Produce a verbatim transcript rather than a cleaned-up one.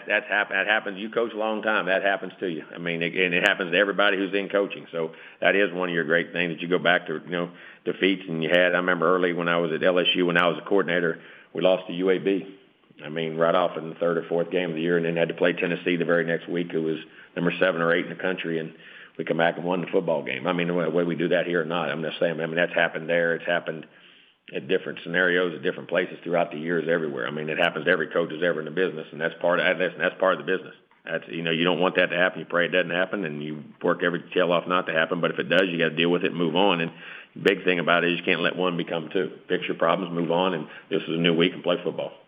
That's happen. That happens. You coach a long time. That happens to you. I mean, it, and it happens to everybody who's in coaching. So that is one of your great things that you go back to. You know, defeats and you had. I remember early when I was at L S U when I was a coordinator, we lost to U A B. I mean, right off in the third or fourth game of the year, and then had to play Tennessee the very next week. It was number seven or eight in the country, and we come back and won the football game. I mean, whether we do that here or not, I'm just saying. I mean, that's happened there. It's happened at different scenarios, at different places throughout the years, everywhere. I mean, it happens to every coach who's ever in the business, and that's part of that. That's part of the business. That's, you know, you don't want that to happen. You pray it doesn't happen, and you work every tail off not to happen. But if it does, you got to deal with it and move on. And the big thing about it is you can't let one become two. Fix your problems, move on, and this is a new week and play football.